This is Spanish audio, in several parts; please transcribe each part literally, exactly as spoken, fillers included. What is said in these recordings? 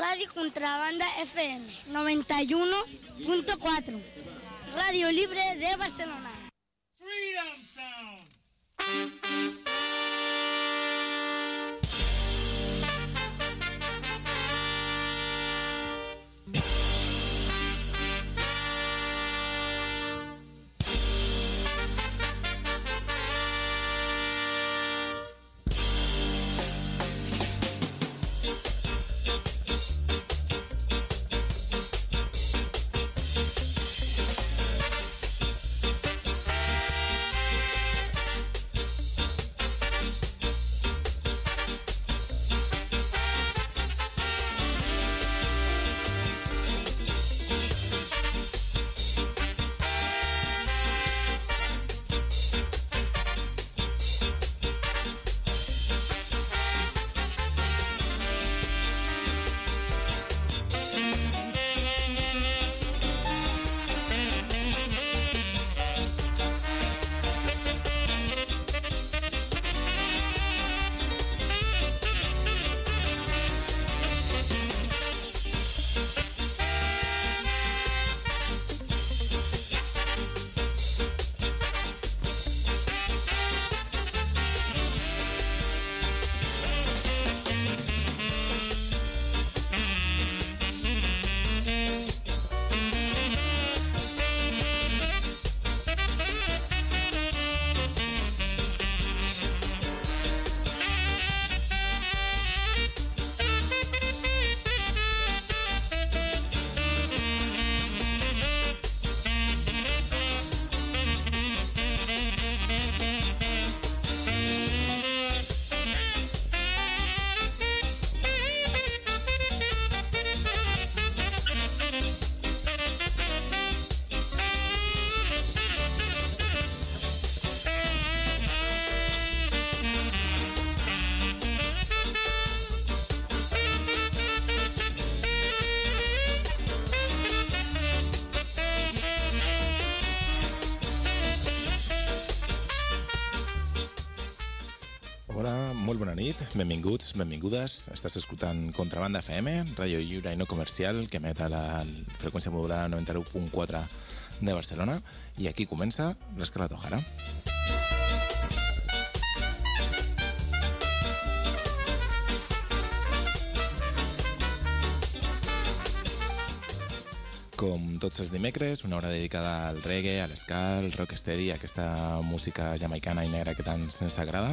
Radio Contrabanda F M noventa y uno punto cuatro, Radio Libre de Barcelona. Freedom Sound. Benvinguts, benvingudes. Estàs escoltant Contrabanda F M, ràdio lliure i no comercial, que emet a la freqüència modulada noranta-u punt quatre de Barcelona, i aquí comença l'Escarlata O'Hara. Com tots els dimecres, una hora dedicada al reggae, a l'esca, al rocksteady, a aquesta música jamaicana i negra que tant ens agrada.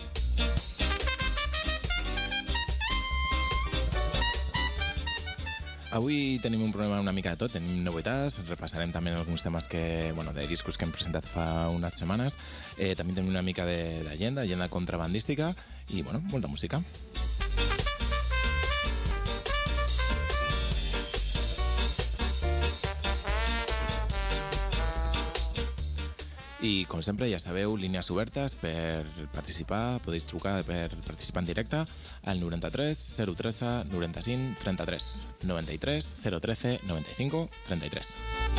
Avui tenim un programa una mica de tot, tenim novetats, repassarem també alguns temes que, bueno, de discos que hem presentat fa unes setmanes, eh, també tenim una mica d'agenda, agenda contrabandística i, bueno, molta música. I, com sempre, ja sabeu, línies obertes per participar, podeu trucar per participar en directe al noranta-tres zero tretze noranta-cinc trenta-tres, noranta-tres zero tretze noranta-cinc trenta-tres.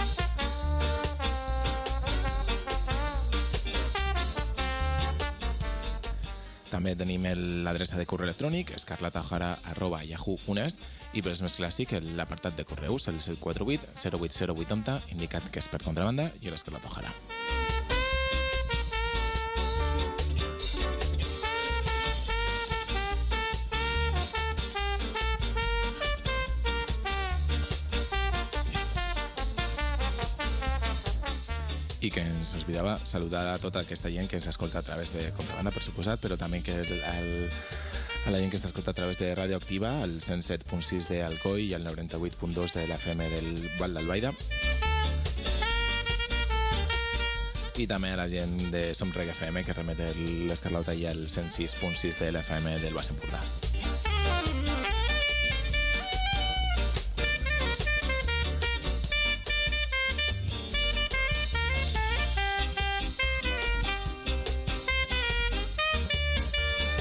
També tenim l'adreça de correu electrònic escarlataohara arroba yahoo punt es i, per és més clàssic, l'apartat de correus, el set quatre vuit zero vuit zero vuitanta, indicat que és per Contrabanda i l'Escarlata O'Hara. I que ens oblidava saludar a tota aquesta gent que ens escolta a través de Contrabanda, per suposat, però també que el, el, a la gent que ens escolta a través de Ràdio Activa, el cent set punt sis de Alcoi i el noranta-vuit punt dos de l'F M del Val d'Albaida. I també a la gent de Som Reggae F M, que remet l'Escarlata, i el cent sis punt sis de l'F M del Baix Empordà.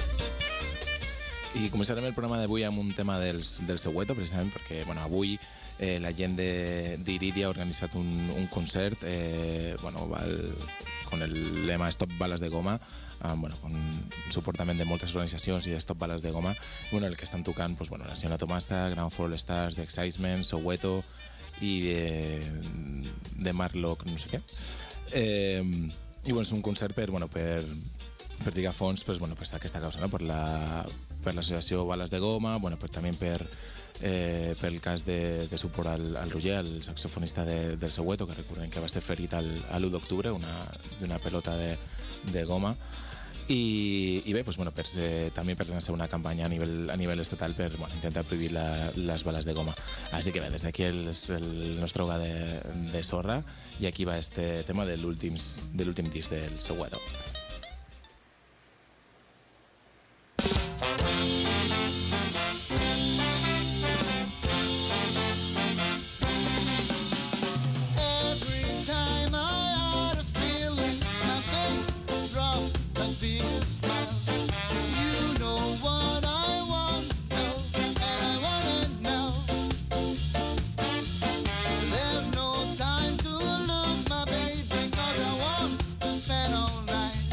I començarem el programa d'avui amb un tema dels, del Soweto, precisament perquè, bueno, avui eh, la gent d'Iridia ha organitzat un, un concert eh, bueno, val, con el lema Stop Balas de Goma, eh, bueno, con suportament de moltes organitzacions i de Stop Balas de Goma, bueno, el que estan tocant pues, bueno, la Senyora Tomasa, Ground Fall Stars, The Excitement, Soweto i eh, de Marlock, no sé què. Eh, I bueno, és un concert per, bueno, per, per lligar fons pues, bueno, per aquesta causa, no? per l'associació Balas de Goma, bueno, per, també per, eh, pel cas de, de suport al, al Roger, el saxofonista de, del Soweto, que recordem que va ser ferit l'u d'octubre d'una pelota de, de goma. I, i bé, pues, bueno, per, eh, també per lançar una campanya a nivell, a nivell estatal per bueno, intentar prohibir la, les bales de goma. Així que bé, des d'aquí el, el nostre hogar de, de sorra i aquí va este tema de l'últim de l'últim disc del Soweto. There's no time to lose my baby, 'cause I want to spend all night.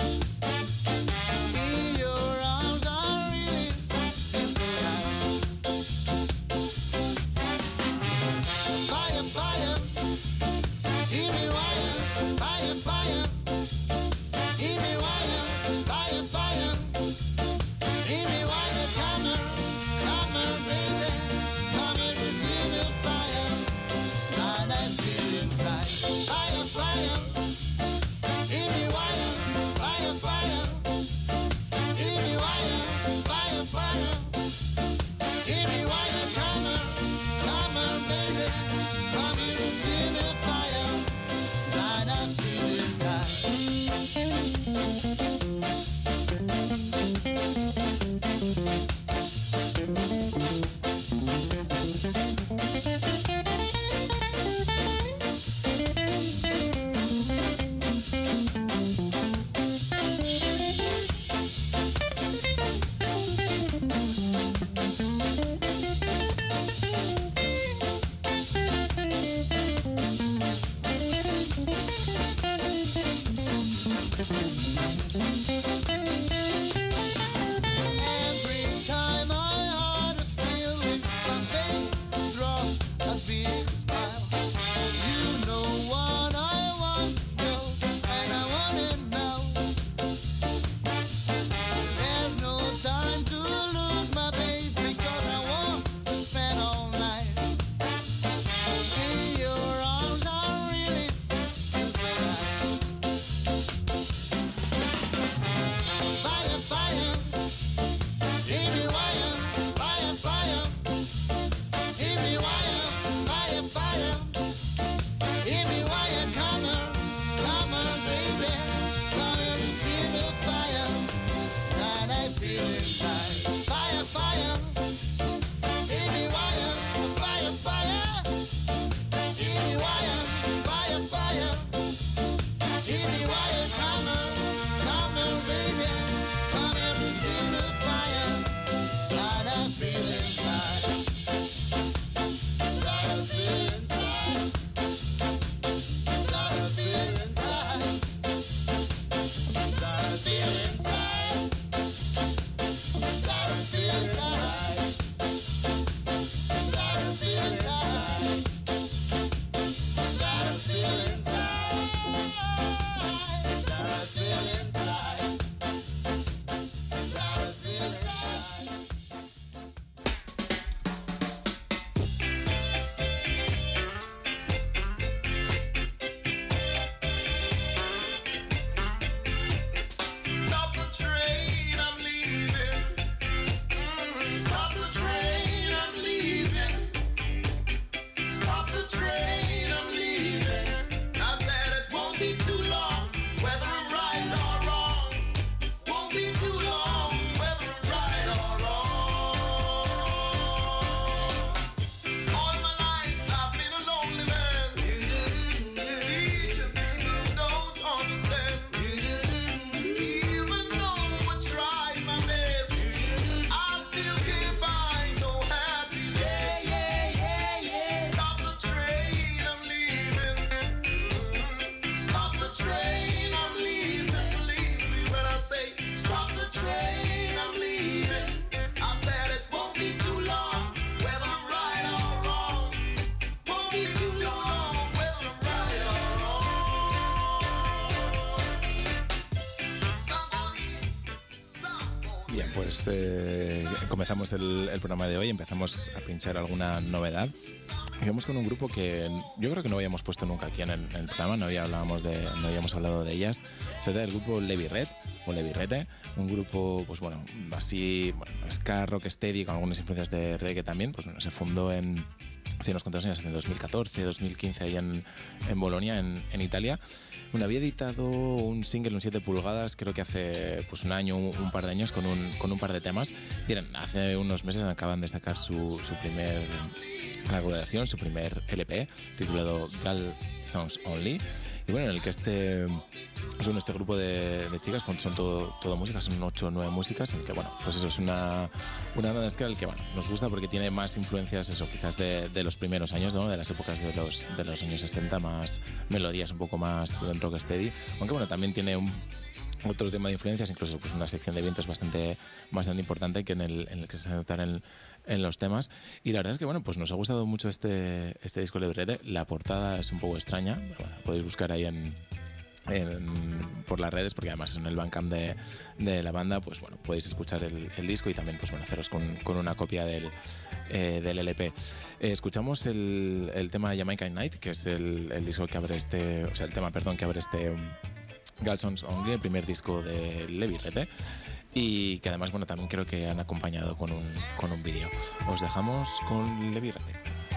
eh, comenzamos el, el programa de hoy, empezamos a pinchar alguna novedad. Y vamos con un grupo que yo creo que no habíamos puesto nunca aquí en el, en el programa, no, había, hablábamos de, no habíamos hablado de ellas. Se trata del grupo Levi Red, o Levi Rete, un grupo, pues bueno, así, bueno, ska, rock steady, con algunas influencias de reggae también. Pues bueno, se fundó en hace unos cuantos años, en dos mil catorce, dos mil quince, ahí en, en Bolonia, en, en Italia. Bueno, había editado un single, un siete pulgadas, creo que hace pues un año, un, un par de años, con un, con un par de temas. Y eran, hace unos meses acaban de sacar su, su primer colaboración, su primer L P, titulado Girl Songs Only. Y bueno, en el que este, son este grupo de, de chicas, son todo, todo músicas, son ocho o nueve músicas, en el que, bueno, pues eso es una, una banda de ska que, bueno, nos gusta porque tiene más influencias, eso, quizás de, de los primeros años, ¿no? De las épocas de los, de los años sesenta, más melodías un poco más rocksteady, aunque, bueno, también tiene un otro tema de influencias, incluso pues una sección de vientos bastante, bastante importante que en el, en el que se notan en, en los temas. Y la verdad es que bueno, pues nos ha gustado mucho este, este disco de Rete. La portada es un poco extraña, bueno, podéis buscar ahí en, en, por las redes, porque además en el Bandcamp de, de la banda, pues bueno, podéis escuchar el, el disco y también pues bueno, haceros con, con una copia del, eh, del L P. Eh, escuchamos el, el tema Jamaican Night, que es el, el disco que abre este, o sea, el tema, perdón, que abre este Girl Songs Only, el primer disco de Levi Rete, y que además, bueno, también creo que han acompañado con un, con un vídeo. Os dejamos con Levi Rete.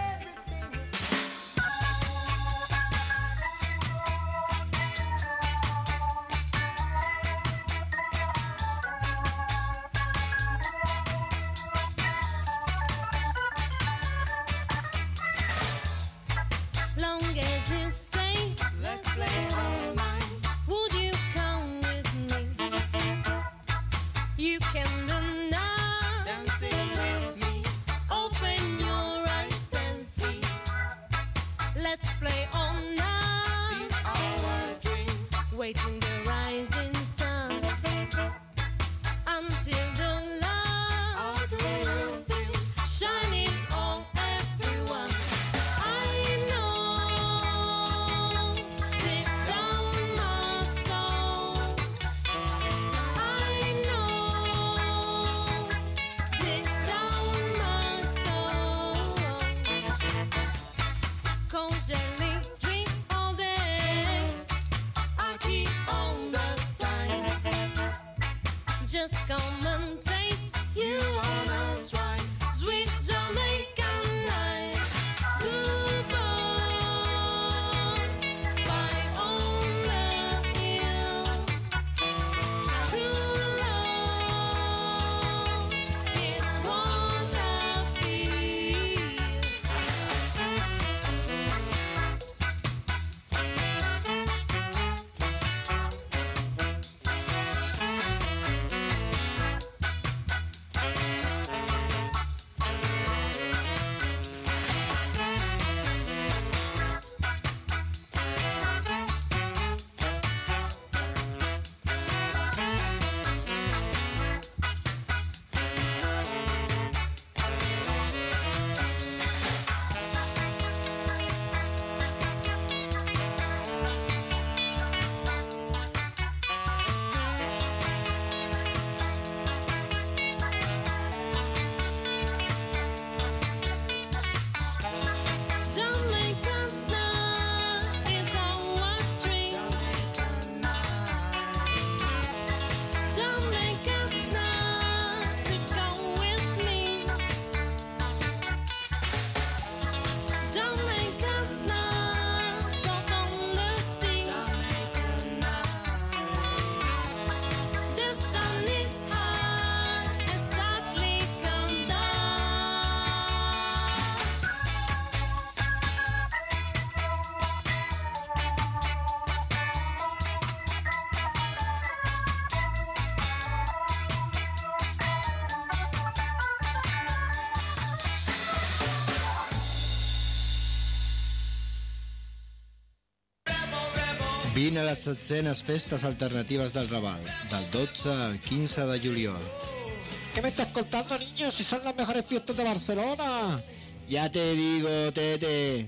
Vine a les setzenes festes alternatives del Raval, del dotze al quince de juliol. ¿Qué me estás contando, niño? Si son las mejores fiestas de Barcelona. Ja te digo, tete.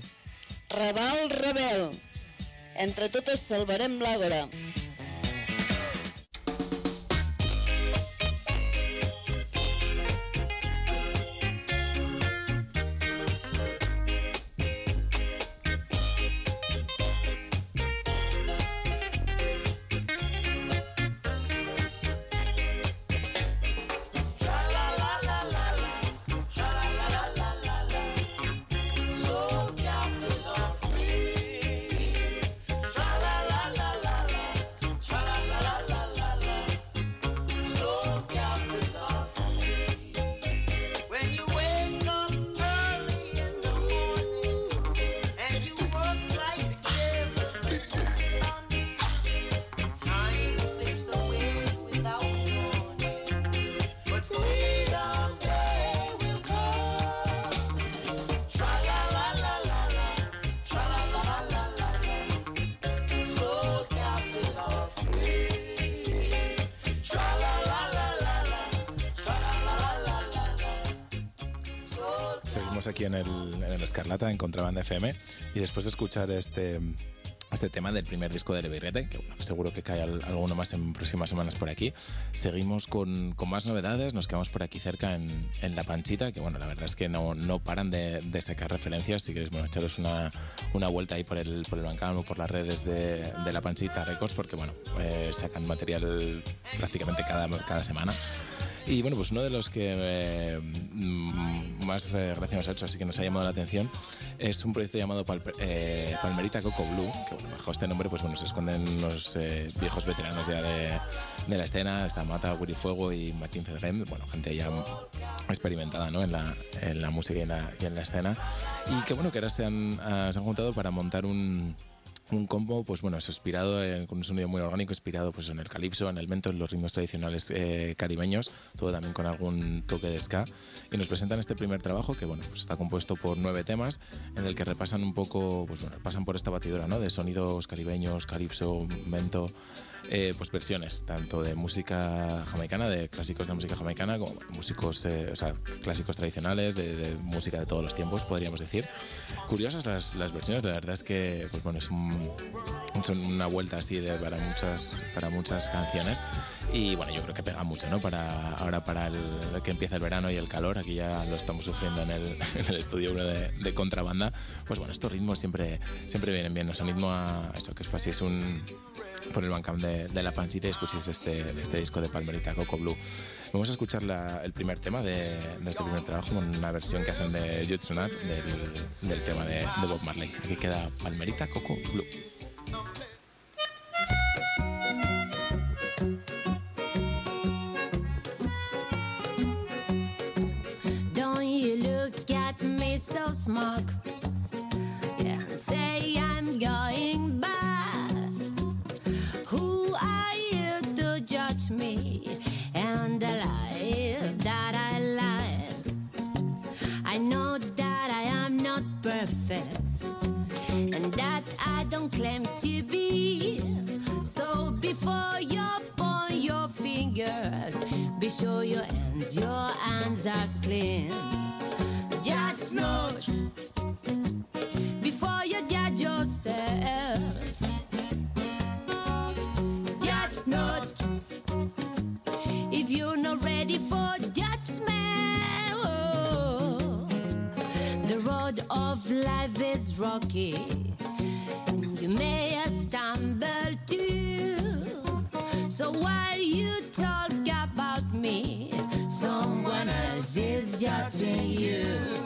Raval Rebel. Entre totes salvarem l'àgora. Seguimos aquí en el, en el Escarlata, en Contrabanda F M, y después de escuchar este, este tema del primer disco de Lebirrete, que bueno, seguro que cae al, alguno más en próximas semanas por aquí, seguimos con, con más novedades. Nos quedamos por aquí cerca en, en La Panchita, que bueno, la verdad es que no, no paran de, de sacar referencias. Si queréis, bueno, echaros una, una vuelta ahí por el, por el Bancam o por las redes de, de La Panchita Records, porque bueno, eh, sacan material prácticamente cada, cada semana. Y bueno, pues uno de los que eh, más eh, gracia nos ha hecho, así que nos ha llamado la atención, es un proyecto llamado Pal eh, Palmerita Coco Blue, que bueno, bajo este nombre pues bueno, se esconden los eh, viejos veteranos ya de, de la escena. Está Mata, Willy Fuego y Machin Fedrem, bueno, gente ya experimentada, ¿no?, en la, en la música y en la, y en la escena, y que bueno, que ahora se han, uh, se han juntado para montar un... Un combo, pues bueno, es inspirado en, con un sonido muy orgánico, inspirado pues en el calipso, en el mento, en los ritmos tradicionales eh, caribeños, todo también con algún toque de ska. Y nos presentan este primer trabajo que bueno, pues está compuesto por nueve temas, en el que repasan un poco, pues bueno, pasan por esta batidora, ¿no?, de sonidos caribeños, calipso, mento, eh, pues versiones tanto de música jamaicana, de clásicos de música jamaicana, como bueno, músicos, eh, o sea, clásicos tradicionales, de, de música de todos los tiempos, podríamos decir. Curiosas las, las versiones, la verdad es que pues bueno, es un son una vuelta así de, para muchas para muchas canciones, y bueno, yo creo que pega mucho, ¿no?, para ahora para el que empieza el verano y el calor. Aquí ya lo estamos sufriendo en el, en el estudio uno de, de Contrabanda. Pues bueno, estos ritmos siempre siempre vienen bien. Nos animo a eso, que os paséis un por el Bandcamp de, de La Pancita y escuchéis este, este disco de Palmerita Coco Blue. Vamos a escuchar la, el primer tema de, de este primer trabajo, una versión que hacen de Jutsu Nat del, del tema de, de Bob Marley. Aquí queda Palmerita Coco Blue. Don't you look at me so smug, yeah, say I'm going bad. Who are you to judge me and the life that I live? I know that I am not perfect and that I don't claim to be. So before you point your fingers, be sure your hands, your hands are clean. Just know before you judge yourself. Just know if you're not ready for judgment. Oh, the road of life is rocky. You may stumble too. So while you talk about me, someone else is judging you.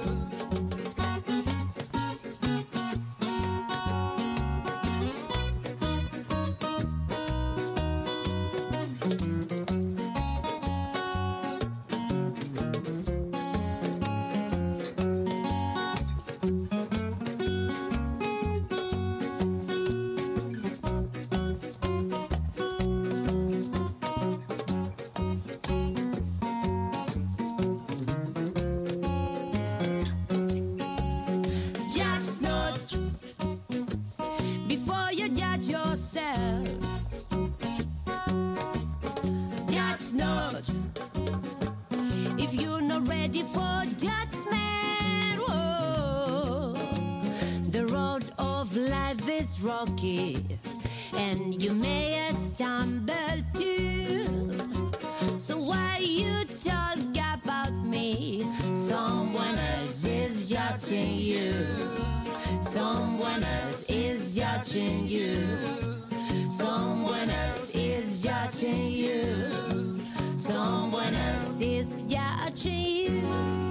Rocky, and you may stumble too. So why you talk about me? Someone else is judging you. Someone else is judging you. Someone else is judging you. Someone else is judging you.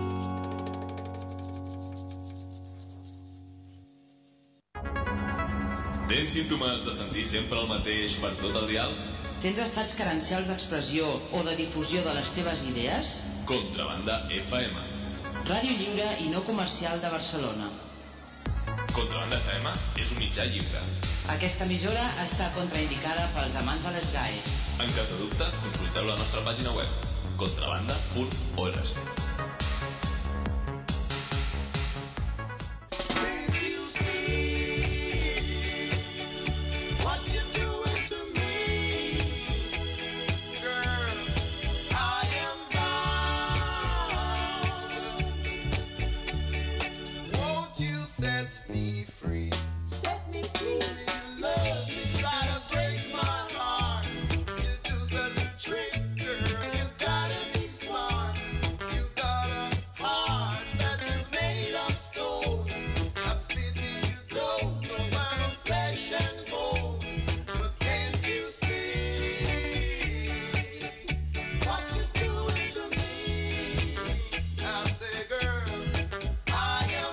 Tens símptomes de sentir sempre el mateix per tot el dial? Tens estats carencials d'expressió o de difusió de les teves idees? Contrabanda F M. Ràdio lliure i no comercial de Barcelona. Contrabanda F M és un mitjà lliure. Aquesta emissora està contraindicada pels amants de les G A E. En cas de dubte, consulteu la nostra pàgina web, contrabanda punt org. sets me free. Set me free. Love, you gotta break my heart to do such a trick, girl. You gotta be smart. You got a heart that is made of stone. A pity you don't know I'm a flesh and bone. But can't you see what you're doing to me? I say, girl, I am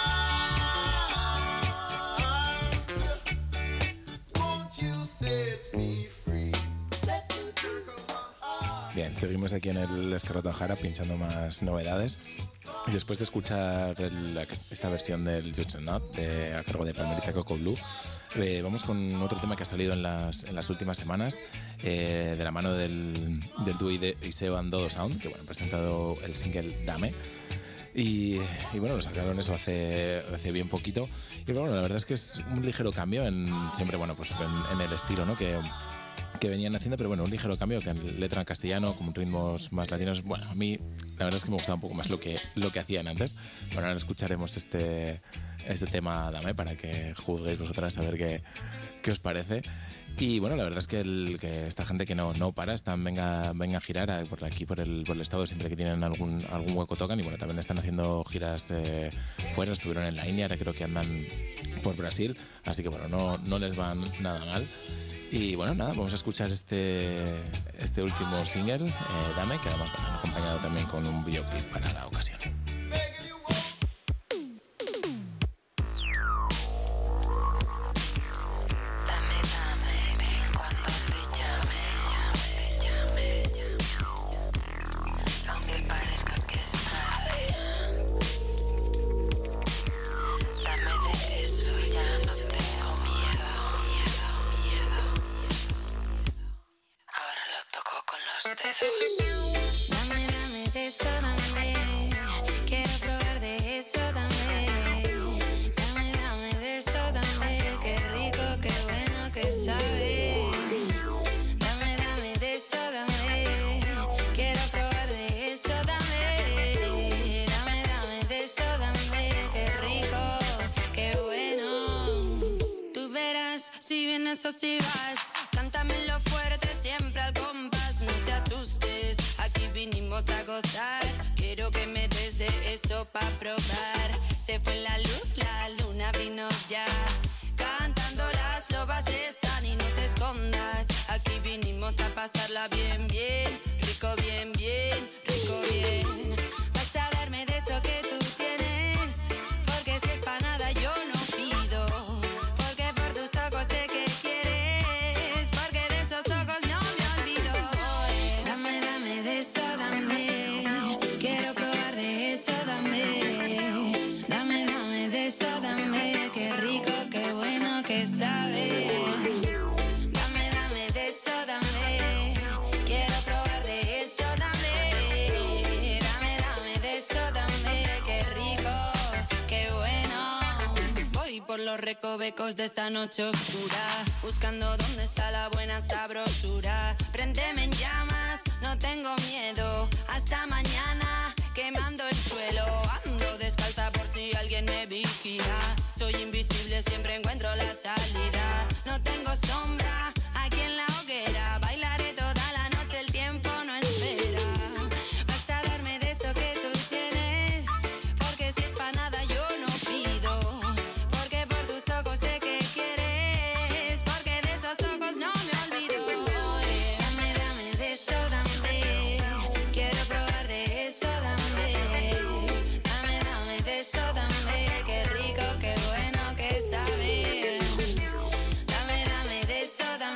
blind. Won't you set me free? Set me free, 'cause my heart. Bien, seguimos aquí en el Escarlata O'Hara pinchando más novedades. Y después de escuchar el- esta versión del Judge Not de, a cargo de Palmerita Coco Blue, eh, vamos con otro tema que ha salido en las, en las últimas semanas, eh, de la mano del, del dúo Ide- Iseo and Dodo Sound, que bueno, han presentado el single Dame. Y, y bueno, lo sacaron eso hace, hace bien poquito. Y bueno, la verdad es que es un ligero cambio en siempre, bueno, pues en, en el estilo, ¿no? Que, que venían haciendo, pero bueno, un ligero cambio que en letra en castellano, con ritmos más latinos. Bueno, a mí la verdad es que me gustaba un poco más lo que, lo que hacían antes. Bueno, ahora escucharemos este, este tema Dame para que juzguéis vosotras a ver qué, qué os parece. Y bueno, la verdad es que, el, que esta gente que no, no para, están venga, venga a girar a- por aquí, por el, por el estado, siempre que tienen algún, algún hueco tocan. Y bueno, también están haciendo giras eh, fuera, estuvieron en la India, ahora creo que andan por Brasil. Así que bueno, no, no les van nada mal. Y bueno, nada, vamos a escuchar este, este último single, eh, Dame, que además bueno, han acompañado también con un videoclip para la ocasión. Dame, dame, cuando te llame, llame, llame, aunque parezca que es tarde. Dame de eso, ya no tengo miedo, miedo, miedo. Ahora lo toco con los dedos. Dame, dame de eso, dame. Quiero probar de eso, dame. Dame, dame de eso, dame. Qué rico, qué bueno que sabe. Dame, dame de eso, dame. Quiero probar de eso, dame. Dame, dame de eso, dame. Qué rico, qué bueno. Tú verás si vienes o si vas. Cántamelo fuerte, siempre al compás. No te asustes, aquí vinimos a gozar. Quiero que me des de eso pa' probar. Se fue la luz, la luna vino ya. Cantando las lobas están y no te escondas. Aquí vinimos a pasarla bien, bien. Rico, bien, bien, rico, bien. Vas a darme de eso que tú tienes. Porque si es pa' nada yo no pido. Porque por tus ojos sé que quieres. Porque de esos ojos no me olvido. Dame, dame de eso, dame. Quiero probar de eso, dame. Dame, dame de eso, dame. Qué rico, qué bueno que sabe. Dame, dame de eso, dame. Quiero probar de eso, dame. Dame, dame de eso, dame. Qué rico, qué bueno. Voy por los recovecos de esta noche oscura, buscando dónde está la buena sabrosura. Préndeme en llamas, no tengo miedo. Hasta mañana, quemando el suelo. Ando descalza por si alguien me vigila. Soy invisible, siempre encuentro la salida. No tengo sombra aquí en la hoguera. Bailaré toda la noche, el tiempo no espera. Vas a darme de eso que tú tienes. Porque si es pa' nada yo no pido. Porque por tus ojos sé que quieres. Porque de esos ojos no me olvido. Dame, dame de eso, dame. Quiero probar de eso, dame. Dame, dame de eso, dame. Qué rico, qué bueno que sabe. Dame, dame de eso, dame.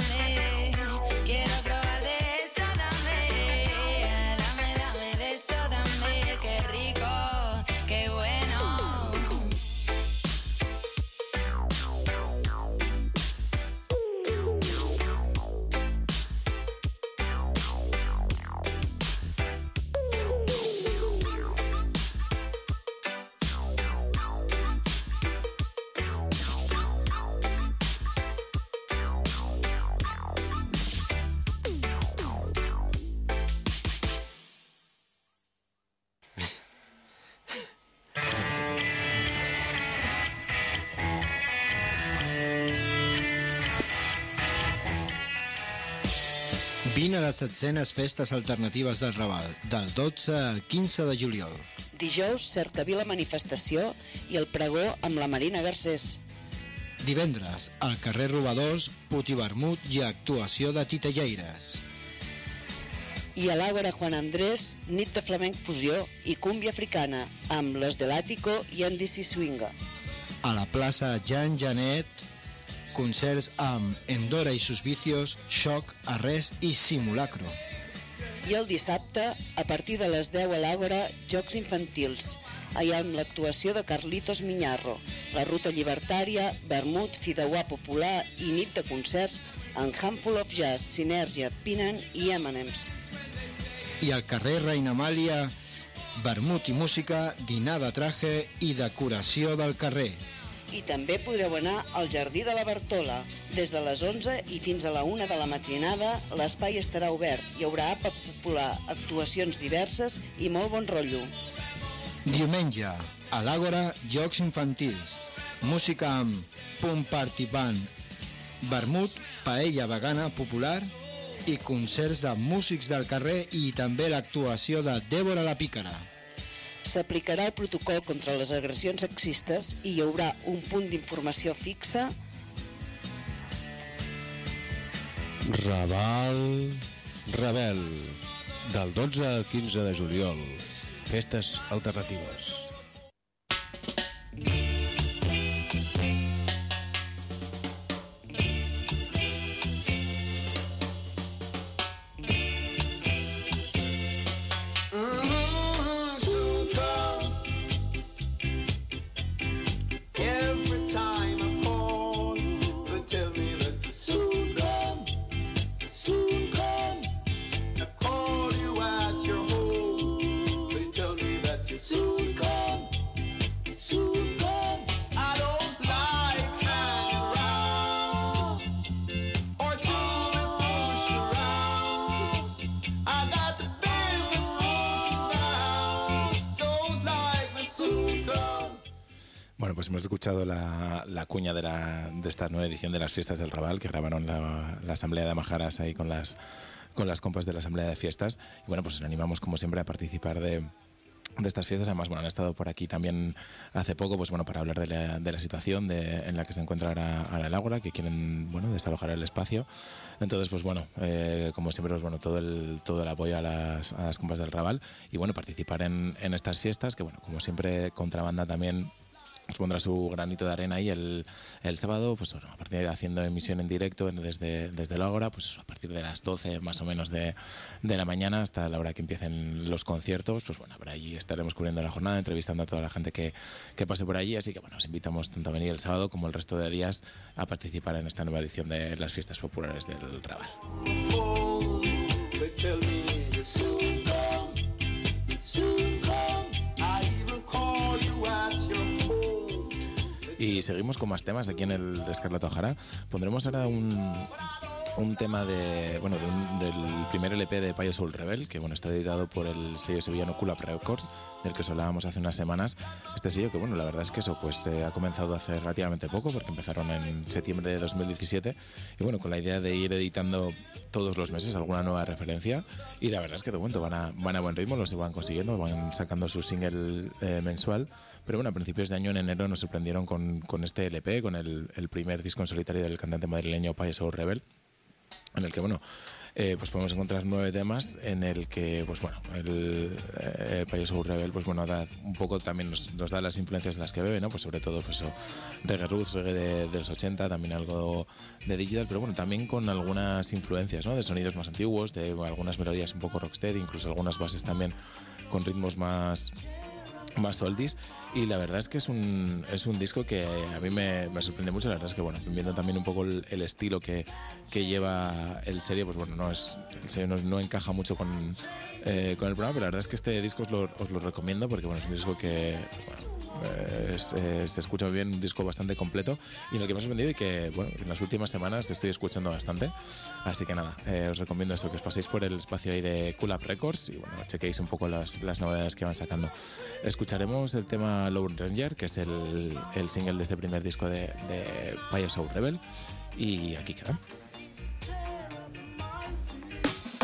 Vine a les setzenes festes alternatives del Raval, del dotze al quinze de juliol. Dijous, cercavila manifestació i el pregó amb la Marina Garcés. Divendres, al carrer Robadors, puti vermut i actuació de titellaires. I a l'Àgora Juan Andrés, nit de flamenc fusió i cúmbia africana, amb Los de l'Àtico i en D C Swinga. A la plaça Jan Janet, concerts amb Endora i sus vicios, Xoc, Arrest i Simulacro. I el dissabte, a partir de les deu a l'Àgora, Jocs Infantils, allà amb l'actuació de Carlitos Miñarro, la Ruta Llibertària, Vermut, Fideuà Popular i nit de concerts en Handful of Jazz, Sinergia, Pinan i Emanems. I al carrer Reina Amàlia, vermut i música, dinar de traje i decoració del carrer. I també podreu anar al Jardí de la Bartola. Des de les onze i fins a la una de la matinada, l'espai estarà obert. Hi haurà àpat popular, actuacions diverses i molt bon rotllo. Diumenge, a l'Àgora, Jocs Infantils, música amb Pum Party Band, vermut, paella vegana popular i concerts de músics del carrer i també l'actuació de Débora la Pícara. S'aplicarà el protocol contra les agressions sexistes i hi haurà un punt d'informació fixa. Raval Rebel, del dotze al quinze de juliol. Festes alternatives. Bueno, pues hemos escuchado la, la cuña de, la, de esta nueva edición de las fiestas del Raval, que grabaron la, la Asamblea de Majaras ahí con las, con las compas de la Asamblea de Fiestas. Y bueno, pues nos animamos como siempre a participar de, de estas fiestas. Además, bueno, han estado por aquí también hace poco, pues bueno, para hablar de la, de la situación de, en la que se encuentra ahora, ahora el Ágora, que quieren, bueno, desalojar el espacio. Entonces, pues bueno, eh, como siempre, pues bueno, todo el, todo el apoyo a las, a las compas del Raval y bueno, participar en, en estas fiestas, que bueno, como siempre, Contrabanda también pondrá su granito de arena ahí el, el sábado, pues bueno, a partir de haciendo emisión en directo desde, desde el Ágora, pues eso, a partir de las doce más o menos de, de la mañana hasta la hora que empiecen los conciertos, pues bueno, por allí estaremos cubriendo la jornada, entrevistando a toda la gente que, que pase por allí, así que bueno, os invitamos tanto a venir el sábado como el resto de días a participar en esta nueva edición de las fiestas populares del Raval. Y seguimos con más temas aquí en el Escarlata O'Hara. Pondremos ahora un, un tema de, bueno, de un, del primer L P de Payo Soul Rebel, que bueno, está editado por el sello sevillano Culap Records, del que os hablábamos hace unas semanas. Este sello que bueno, la verdad es que eso pues eh, ha comenzado hace relativamente poco, porque empezaron en septiembre de dos mil diecisiete, y bueno, con la idea de ir editando todos los meses alguna nueva referencia, y la verdad es que de momento van a, van a buen ritmo, los van consiguiendo, van sacando su single eh, mensual. Pero bueno, a principios de año, en enero, nos sorprendieron con, con este L P, con el, el primer disco en solitario del cantante madrileño Payo Soul Rebel, en el que, bueno, eh, pues podemos encontrar nueve temas en el que, pues bueno, el, el Payo Soul Rebel, pues bueno, da un poco también nos, nos da las influencias de las que bebe, ¿no? Pues sobre todo, pues eso, reggae roots, reggae de, de los ochenta, también algo de digital, pero bueno, también con algunas influencias, ¿no? De sonidos más antiguos, de algunas melodías un poco rocksteady, incluso algunas bases también con ritmos más... más oldies, y la verdad es que es un, es un disco que a mí me, me sorprende mucho. La verdad es que bueno, viendo también un poco el, el estilo que, que lleva el sello, pues bueno, no es, el sello no, no encaja mucho con, eh, con el programa, pero la verdad es que este disco os lo, os lo recomiendo, porque bueno, es un disco que pues, bueno, Es, eh, se escucha muy bien, un disco bastante completo y en el que me ha sorprendido y que bueno, en las últimas semanas estoy escuchando bastante, así que nada, eh, os recomiendo esto, que os paséis por el espacio ahí de Culap Records y bueno, chequéis un poco las, las novedades que van sacando. Escucharemos el tema Lone Ranger, que es el, el single de este primer disco de, de Payo Soul Rebel, y aquí queda.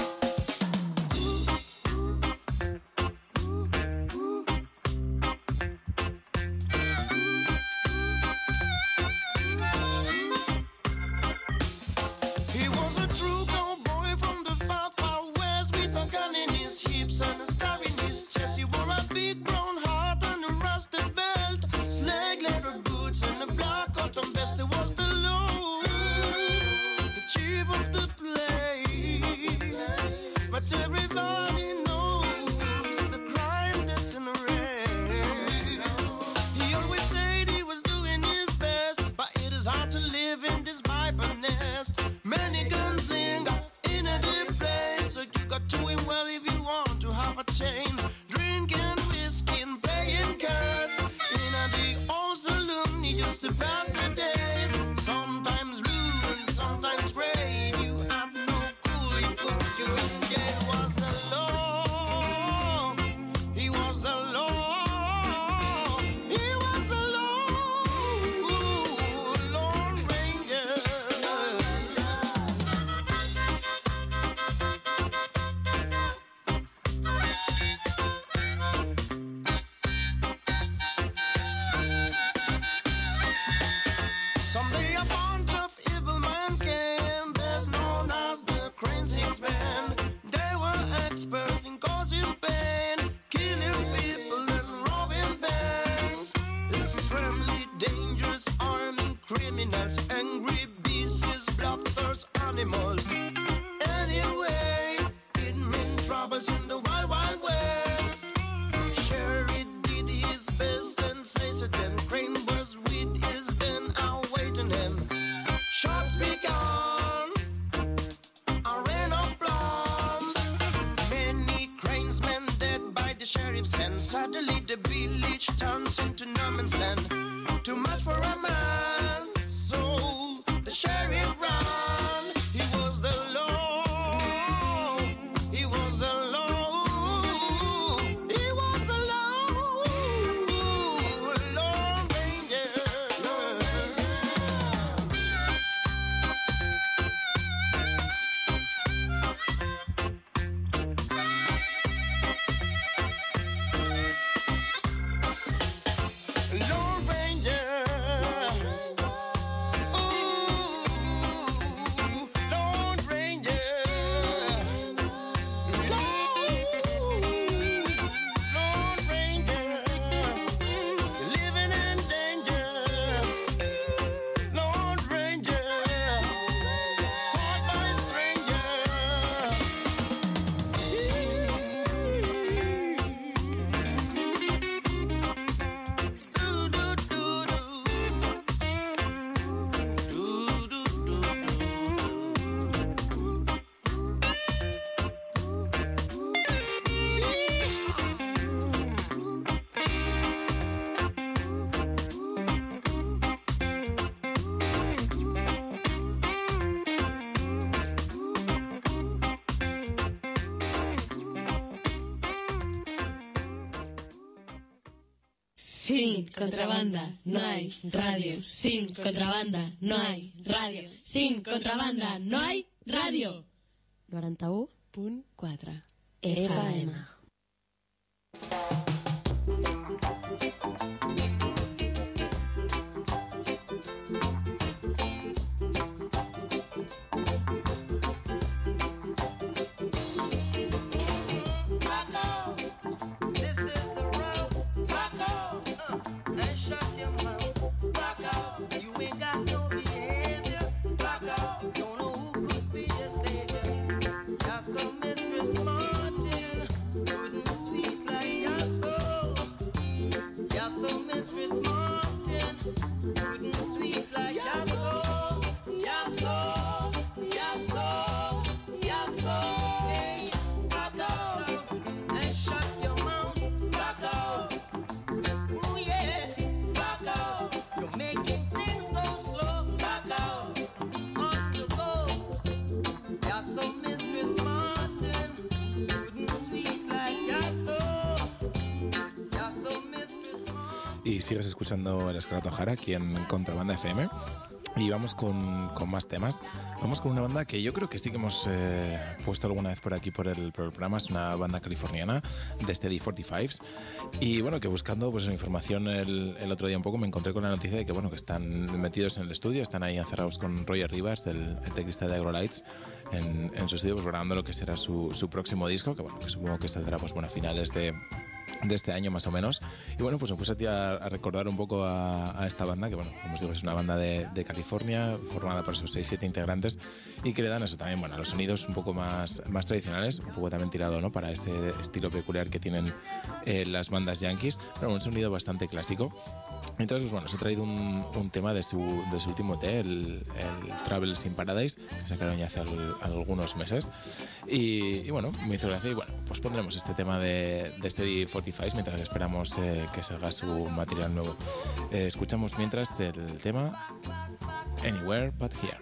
pass the days, sometimes blue and sometimes gray. You have no clue, he put you in jail. Was the law, he was the law, he was the law, Lone Ranger. Someday a bunch of evil men came, best known as the Crane Six Band. They were experts in causing pain, killing people and robbing banks. Extremely dangerous, arming criminals, angry beasts, bloodthirst animals. Anyway, it meant troubles in the wild, wild west. Sheriff did his best and faced it, and Crane was with his den awaiting him. Shots began, a rain of blood. Many Cranesmen dead by the sheriff's hand. Suddenly the village turns into no man's land. Too much for a man, so the sheriff ran. He was the law, he was the law, he was the law, Lone Ranger. Lone Ranger. Ooh, Lone Ranger. Lone Ranger. Living in danger. Lone Ranger. Sought by a stranger. Sin contrabanda no hay radio. Sin contrabanda no hay radio. Sin contrabanda no hay radio. noranta-u punt quatre F M. This is the road. Back off, uh, and shut your mouth. Back off, you ain't got no behavior. Back off, don't know who could be your savior. You're so Mistress Martin, good and sweet like your soul. You're so Mistress Martin, good and sweet like your soul. Your soul, your soul, your soul. Hey, back out and shut your mouth. Back out. Ooh yeah, back out. You're making things go slow. Back out. On the go. You're so Mistress Martin, good and sweet like your soul. You're so Mistress Martin. Y sigues escuchando el Escarato Jara aquí en Contrabanda F M. Y vamos con, con más temas. Vamos con una banda que yo creo que sí que hemos eh, puesto alguna vez por aquí por el, por el programa. Es una banda californiana de Steady cuarenta y cinco. Y bueno, que buscando pues información el, el otro día un poco me encontré con la noticia de que bueno, que están metidos en el estudio, están ahí encerrados con Roger Rivas, el, el teclista de Agrolights, en, en su estudio pues grabando lo que será su, su próximo disco, que bueno, que supongo que saldrá pues bueno, a finales de de este año más o menos. Y bueno, pues me puse a, ti a, a recordar un poco a, a esta banda, que bueno, como os digo, es una banda de, de California, formada por esos seis siete integrantes, y que le dan eso también, bueno, a los sonidos un poco más, más tradicionales, un poco también tirado, ¿no?, para ese estilo peculiar que tienen eh, las bandas yankees, pero un sonido bastante clásico. Entonces, pues bueno, os he traído un, un tema de su, de su último E P, el, el Travels in Paradise, que sacaron ya hace al, algunos meses. Y, y bueno, me hizo gracia y bueno, pues pondremos este tema de, de Steady cuarenta y Five mientras esperamos eh, que salga su material nuevo. Eh, escuchamos mientras el tema Anywhere But Here.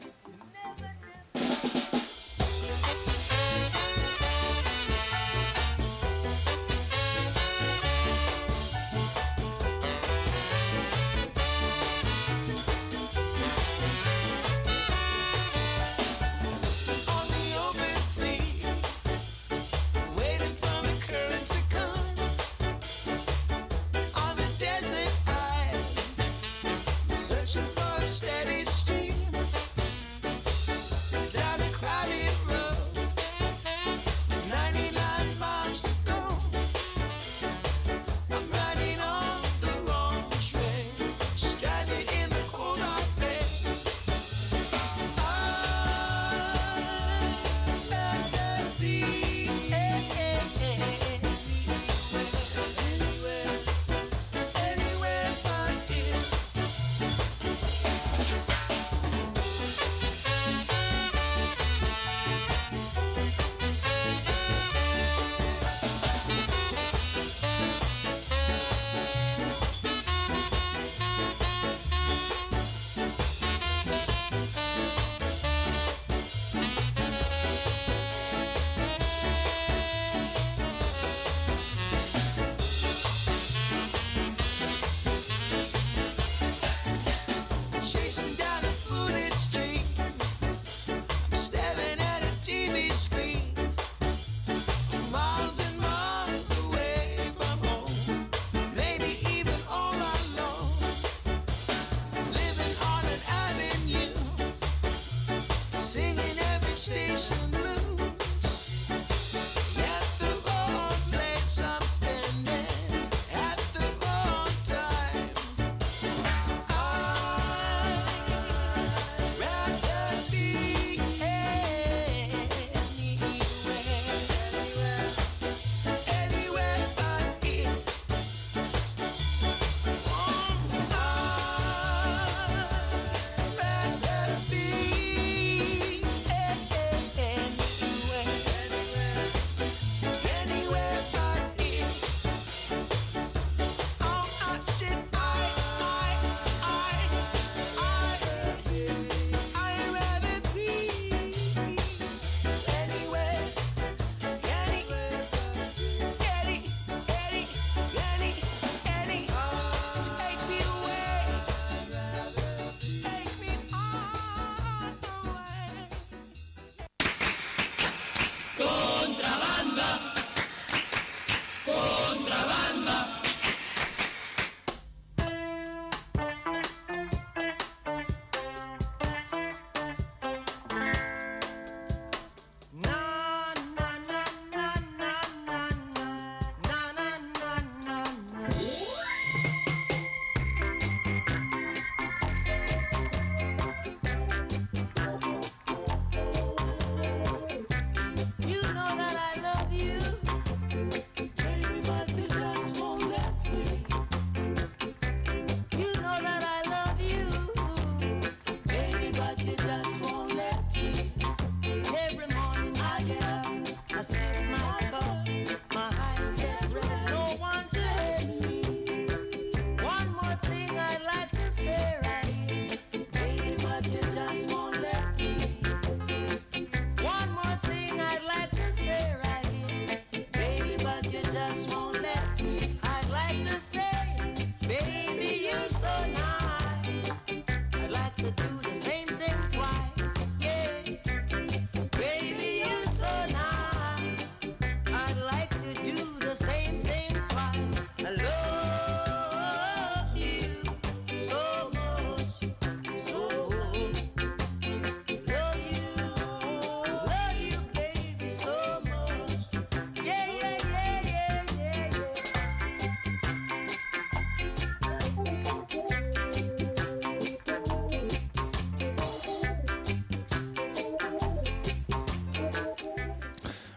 Searching for a steady stream.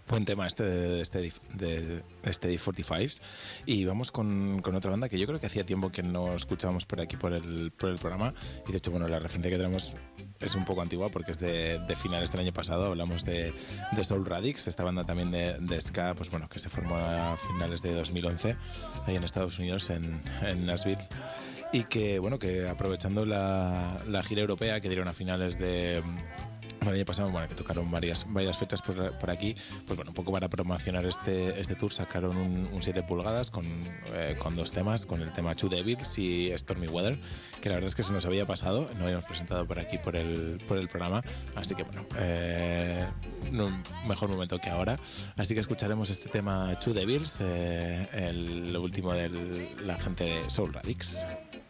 Buen tema este de Steady, de Steady cuarenta y cinco. Y vamos con, con otra banda que yo creo que hacía tiempo que no escuchábamos por aquí por el, por el programa. Y de hecho, bueno, la referencia que tenemos es un poco antigua porque es de, de finales del año pasado. Hablamos de, de Soul Radix, esta banda también de, de ska, pues bueno, que se formó a finales de dos mil once ahí en Estados Unidos, en, en Nashville. Y que, bueno, que aprovechando la, la gira europea que dieron a finales de... Bueno, el año pasado, bueno, que tocaron varias, varias fechas por, por aquí, pues bueno, un poco para promocionar este, este tour sacaron un, un siete pulgadas con, eh, con dos temas, con el tema Two Devils y Stormy Weather, que la verdad es que se nos había pasado, no habíamos presentado por aquí por el, por el programa, así que bueno, eh, no, mejor momento que ahora. Así que escucharemos este tema Two Devils, eh, el último de la gente de Soul Radix.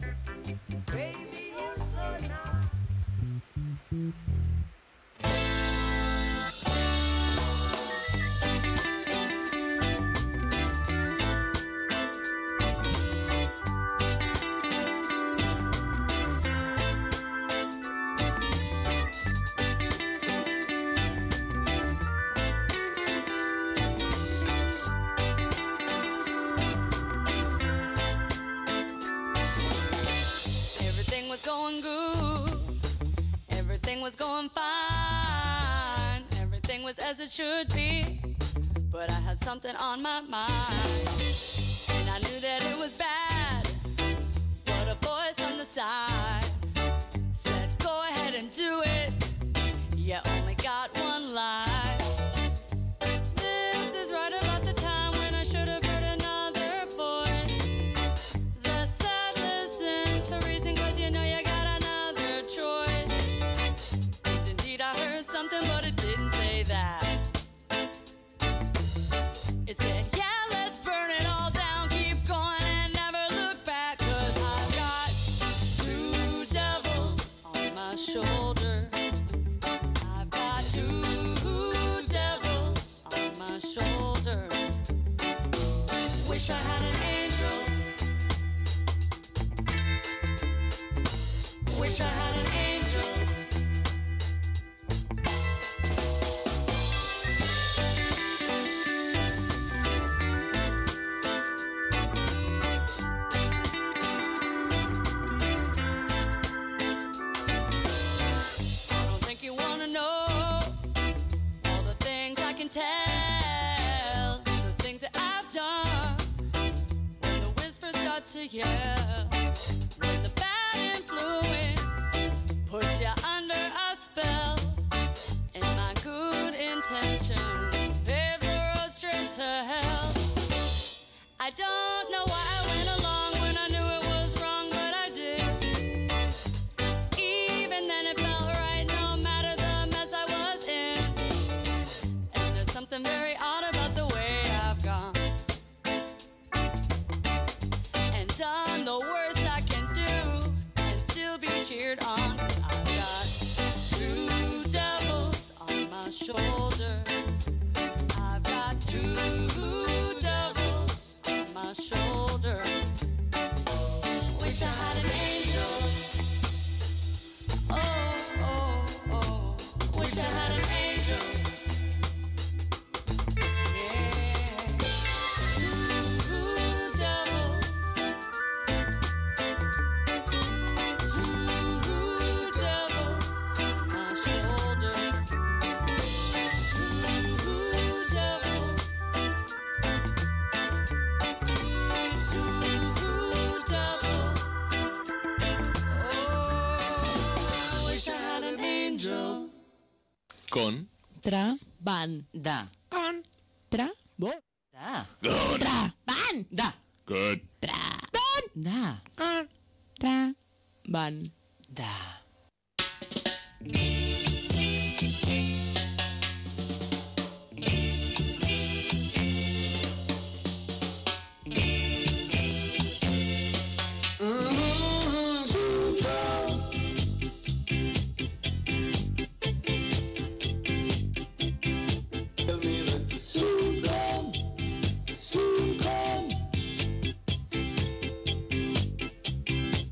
Going good, everything was going fine, everything was as it should be, but I had something on my mind, and I knew that it was bad, but a voice on the side said, go ahead and do it, you only got one life. This is right about the time when I should have heard another voice that said, listen to reason, cause you know you got another choice. And indeed I heard something, but it didn't say that. It said, yeah, let's burn it all down, keep going and never look back, cause I've got two devils on my shoulders. I've got two devils on my shoulders. Wish I had an angel. Wish I had an angel. I don't think you wanna know all the things I can tell, the things that I've done. When the whisper starts to yell, when the bad influence puts you under a spell, and my good intentions pave the road straight to hell. I don't know why I went along when I knew it was wrong, but I did. Even then it felt right, no matter the mess I was in. And there's something very odd about the way I've gone and done the worst I can do and still be cheered on. I've got two devils on my shoulders. I've got two devils on my shoulders. Wish I had an angel. Oh, oh, oh. Wish I had an angel. Yeah. Two devils. Two devils on my shoulders. Two devils. Two devils. Oh, wish I had an angel. Con. Tra. Van. Da. Con. Tra. Bo. Da. Con. Tra. Van. Da. Con. Tra. Van. Da. Con. Tra. Van. Da.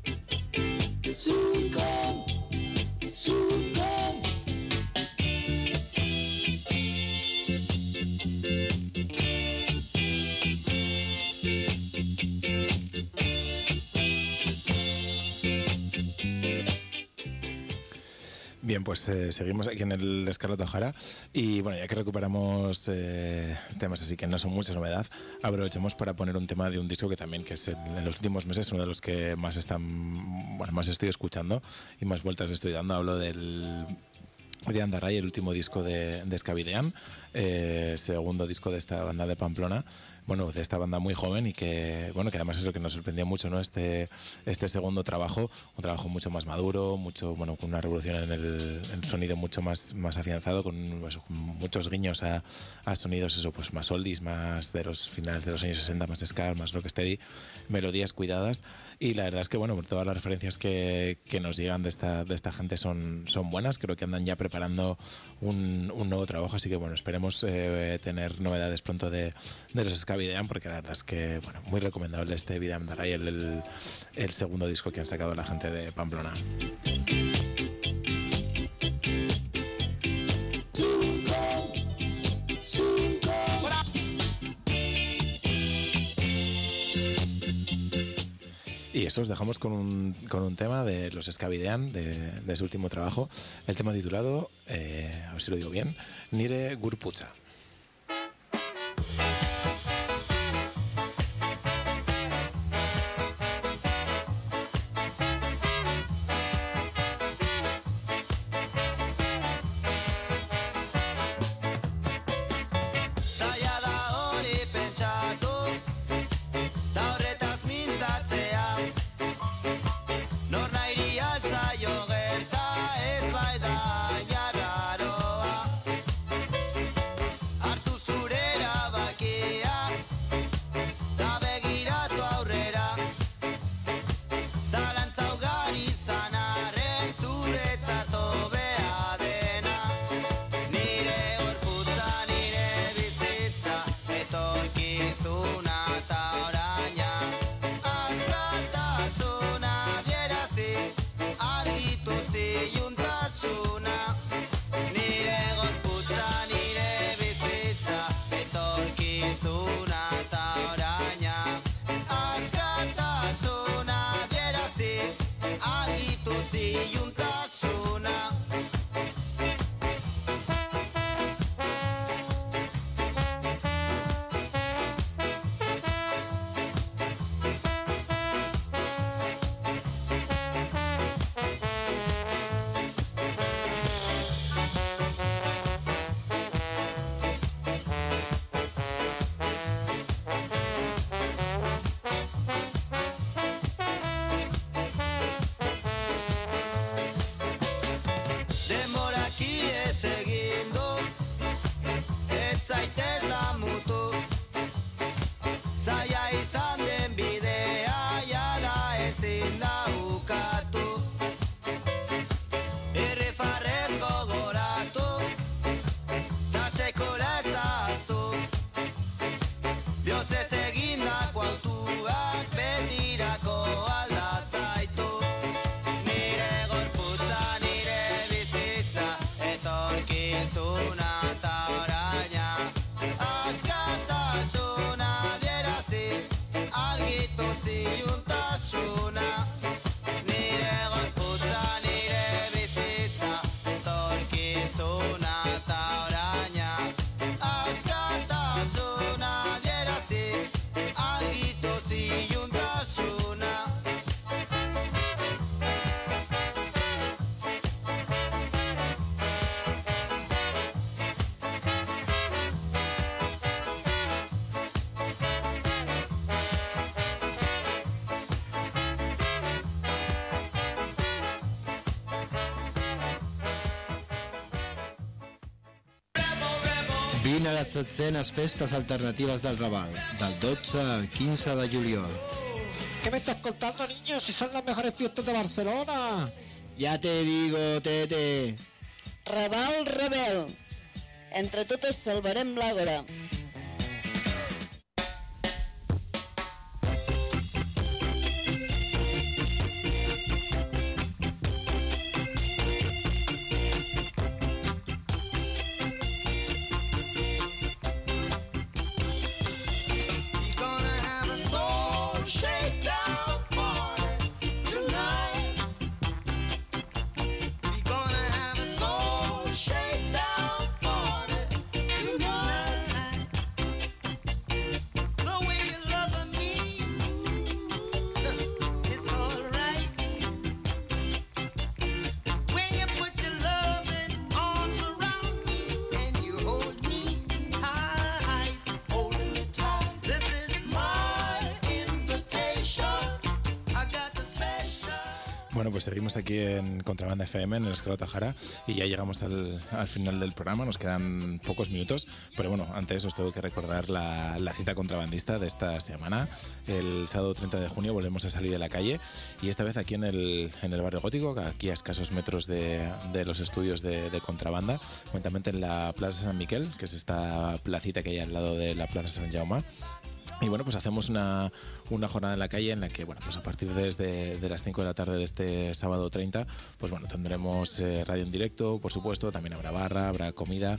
Soon come, soon come. Bien, pues eh, seguimos aquí en el Escarlata O'Hara y bueno, ya que recuperamos eh, temas así que no son mucha novedad, aprovechamos para poner un tema de un disco que también, que es en, en los últimos meses uno de los que más están, bueno, más estoy escuchando y más vueltas le estoy dando. Hablo del de Andaray, el último disco de, de Escabidean, eh, segundo disco de esta banda de Pamplona, bueno, de esta banda muy joven y que, bueno, que además es lo que nos sorprendió mucho, ¿no? Este, este segundo trabajo, un trabajo mucho más maduro, mucho, bueno, con una revolución en el, en el sonido mucho más, más afianzado, con, pues, con muchos guiños a, a sonidos, eso, pues más oldies, más de los finales de los años sesenta, más ska, más rocksteady, melodías cuidadas, y la verdad es que, bueno, todas las referencias que, que nos llegan de esta, de esta gente son, son buenas. Creo que andan ya preparando un, un nuevo trabajo, así que, bueno, esperemos eh, tener novedades pronto de, de los Ska Videan, porque la verdad es que, bueno, muy recomendable este Videan Daray, el, el, el segundo disco que han sacado la gente de Pamplona. Y eso, os dejamos con un, con un tema de los Ska Videan, de, de su último trabajo, el tema titulado, eh, a ver si lo digo bien, Nire Gurputza. Vine a les setzenes festes alternatives del Raval, del dotze al quinze de juliol. ¿Qué me estás contando, niños? Si son las mejores fiestas de Barcelona. Ya te digo, tete. Raval Rebel. Entre totes salvarem l'Àgora. Gonna have a Bueno, pues seguimos aquí en Contrabanda F M, en el Escalota Jara, y ya llegamos al, al final del programa. Nos quedan pocos minutos, pero bueno, antes os tengo que recordar la, la cita contrabandista de esta semana. El sábado treinta de junio volvemos a salir a la calle, y esta vez aquí en el, en el barrio gótico, aquí a escasos metros de, de los estudios de, de Contrabanda, concretamente en la Plaza San Miquel, que es esta placita que hay al lado de la Plaza San Jaume. Y bueno, pues hacemos una, una jornada en la calle en la que, bueno, pues a partir desde de las cinco de la tarde de este sábado treinta, pues bueno, tendremos eh, radio en directo, por supuesto, también habrá barra, habrá comida,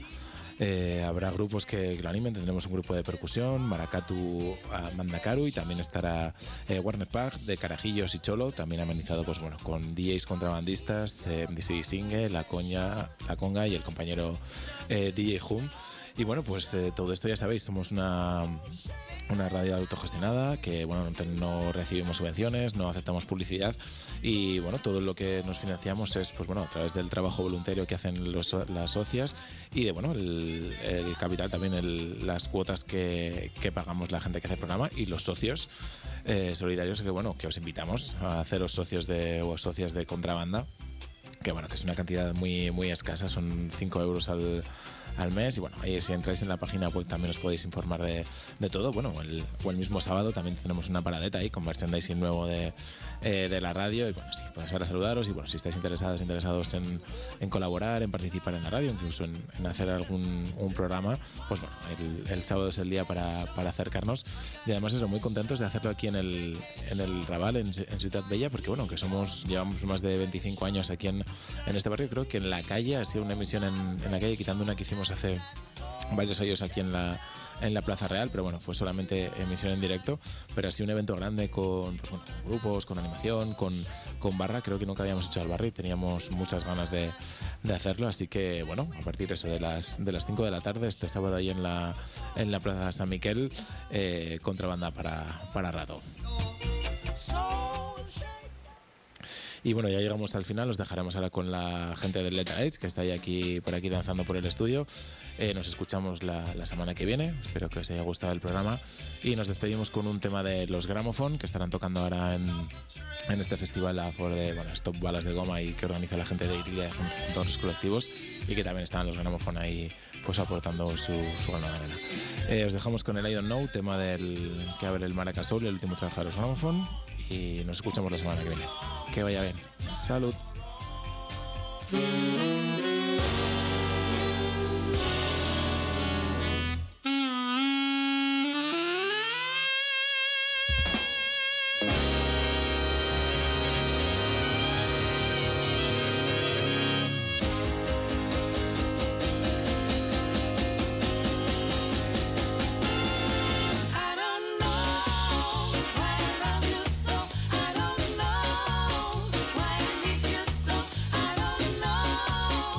eh, habrá grupos que, que lo animen, tendremos un grupo de percusión, Maracatu Mandakaru, y también estará eh, Warner Park de Carajillos y Cholo, también amenizado, pues bueno, con D Js contrabandistas, eh, D C Singe, La Coña, La Conga y el compañero eh, D J Hum. Y bueno, pues eh, todo esto ya sabéis, somos una, una radio autogestionada que, bueno, no, no recibimos subvenciones, no aceptamos publicidad, y bueno, todo lo que nos financiamos es, pues bueno, a través del trabajo voluntario que hacen los, las socias, y de, bueno, el, el capital también, el, las cuotas que, que pagamos la gente que hace el programa, y los socios eh, solidarios que, bueno, que os invitamos a haceros socios de, o socias de Contrabanda, que bueno, que es una cantidad muy, muy escasa, son cinco euros al al mes, y bueno, ahí si entráis en la página web también os podéis informar de, de todo. Bueno, el, o el mismo sábado también tenemos una paradeta ahí con merchandising nuevo de, eh, de la radio, y bueno, sí, pasar a saludaros, y bueno, si estáis interesadas, interesados en, en colaborar, en participar en la radio, incluso en, en hacer algún un programa, pues bueno, el, el sábado es el día para, para acercarnos, y además eso, muy contentos de hacerlo aquí en el, en el Raval, en, en Ciutat Bella, porque bueno, que somos, llevamos más de veinticinco años aquí en, en este barrio. Creo que en la calle ha sido una emisión en, en la calle, quitando una que hicimos hace varios años aquí en la en la Plaza Real, pero bueno, fue solamente emisión en directo, pero ha sido un evento grande con, pues bueno, con grupos, con animación, con, con barra. Creo que nunca habíamos hecho el barra y teníamos muchas ganas de, de hacerlo, así que bueno, a partir de eso de las de las cinco de la tarde este sábado ahí en la en la Plaza San Miquel, eh, Contrabanda para, para rato. Y bueno, ya llegamos al final, os dejaremos ahora con la gente del Lethal Age, que está ahí aquí, por aquí danzando por el estudio. Eh, nos escuchamos la, la semana que viene, espero que os haya gustado el programa, y nos despedimos con un tema de los Gramophone, que estarán tocando ahora en, en este festival a favor de, bueno, Stop Balas de Goma, y que organiza la gente de Iridia, son todos los colectivos, y que también están los Gramophone ahí pues aportando su, su grano de arena. Eh, os dejamos con el I Don't Know, tema del que abre el Maracas Soul, el último trabajo de los Gramophone, y nos escuchamos la semana que viene. Que vaya bien. Salud. I don't know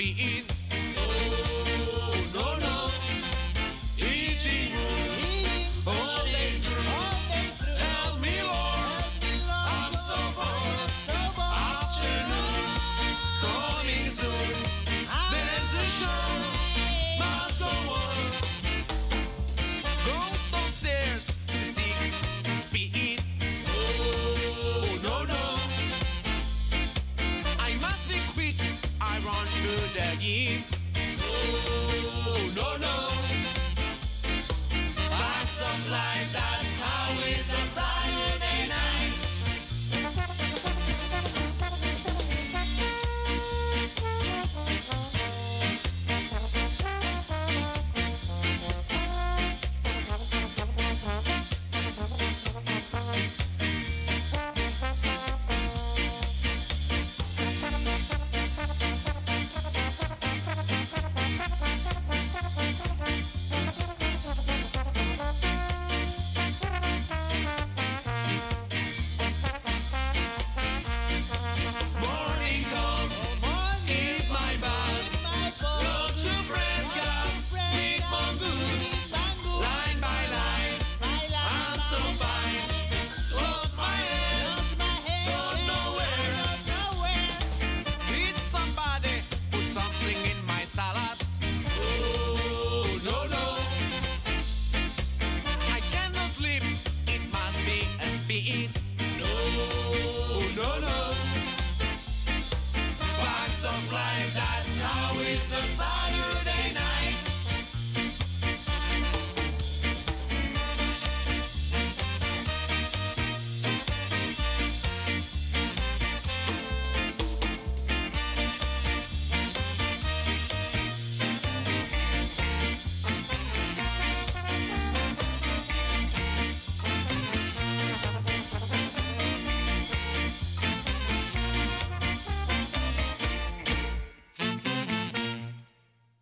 feet.